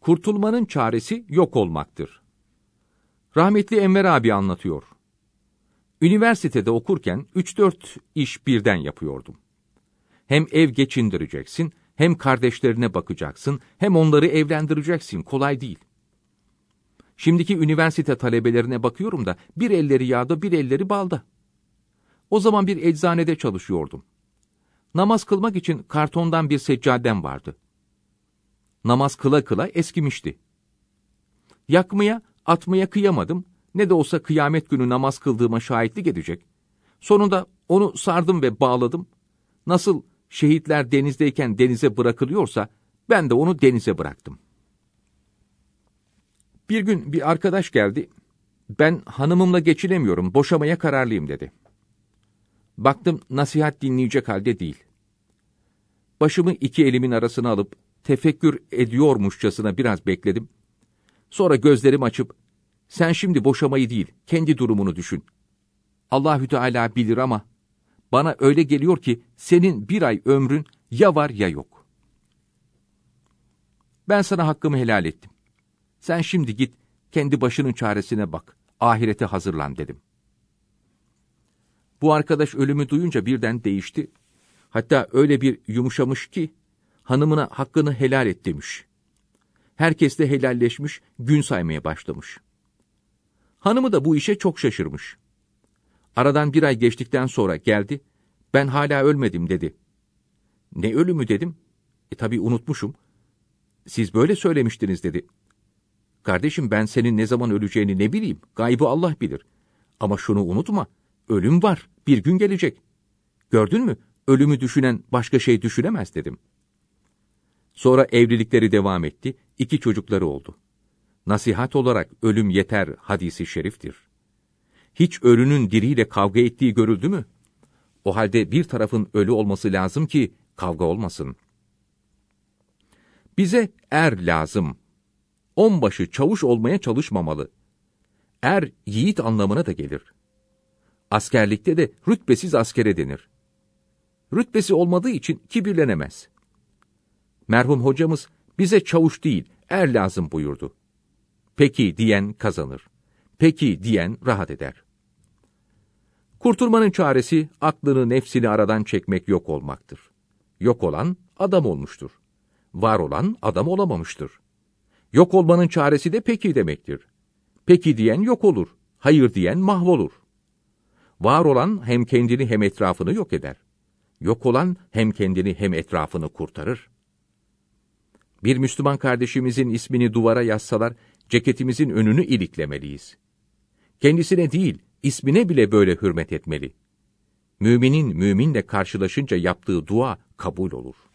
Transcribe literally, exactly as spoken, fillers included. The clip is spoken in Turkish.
Kurtulmanın çaresi yok olmaktır. Rahmetli Enver abi anlatıyor. Üniversitede okurken üç dört iş birden yapıyordum. Hem ev geçindireceksin, hem kardeşlerine bakacaksın, hem onları evlendireceksin. Kolay değil. Şimdiki üniversite talebelerine bakıyorum da bir elleri yağda, bir elleri balda. O zaman bir eczanede çalışıyordum. Namaz kılmak için kartondan bir seccadem vardı. Namaz kıla kıla eskimişti. Yakmaya, atmaya kıyamadım. Ne de olsa kıyamet günü namaz kıldığıma şahitlik edecek. Sonunda onu sardım ve bağladım. Nasıl şehitler denizdeyken denize bırakılıyorsa, ben de onu denize bıraktım. Bir gün bir arkadaş geldi. Ben hanımımla geçinemiyorum, boşamaya kararlıyım dedi. Baktım nasihat dinleyecek halde değil. Başımı iki elimin arasına alıp tefekkür ediyormuşçasına biraz bekledim. Sonra gözlerimi açıp, sen şimdi boşamayı değil, kendi durumunu düşün. Allahü Teala bilir ama bana öyle geliyor ki senin bir ay ömrün ya var ya yok. Ben sana hakkımı helal ettim. Sen şimdi git, kendi başının çaresine bak, ahirete hazırlan dedim. Bu arkadaş ölümü duyunca birden değişti. Hatta öyle bir yumuşamış ki, hanımına hakkını helal et demiş. Herkes de helalleşmiş, gün saymaya başlamış. Hanımı da bu işe çok şaşırmış. Aradan bir ay geçtikten sonra geldi, ben hala ölmedim dedi. Ne ölümü dedim? E tabii unutmuşum. Siz böyle söylemiştiniz dedi. Kardeşim ben senin ne zaman öleceğini ne bileyim, gaybı Allah bilir. Ama şunu unutma, ölüm var, bir gün gelecek. Gördün mü, ölümü düşünen başka şey düşünemez dedim. Sonra evlilikleri devam etti, iki çocukları oldu. Nasihat olarak ölüm yeter hadisi şeriftir. Hiç ölünün diriyle kavga ettiği görüldü mü? O halde bir tarafın ölü olması lazım ki kavga olmasın. Bize er lazım. Onbaşı çavuş olmaya çalışmamalı. Er yiğit anlamına da gelir. Askerlikte de rütbesiz askere denir. Rütbesi olmadığı için kibirlenemez. Merhum hocamız bize çavuş değil, er lazım buyurdu. Peki diyen kazanır. Peki diyen rahat eder. Kurtulmanın çaresi aklını, nefsini aradan çekmek, yok olmaktır. Yok olan adam olmuştur. Var olan adam olamamıştır. Yok olmanın çaresi de peki demektir. Peki diyen yok olur, hayır diyen mahvolur. Var olan hem kendini hem etrafını yok eder. Yok olan hem kendini hem etrafını kurtarır. Bir Müslüman kardeşimizin ismini duvara yazsalar, ceketimizin önünü iliklemeliyiz. Kendisine değil, ismine bile böyle hürmet etmeli. Müminin müminle karşılaşınca yaptığı dua kabul olur.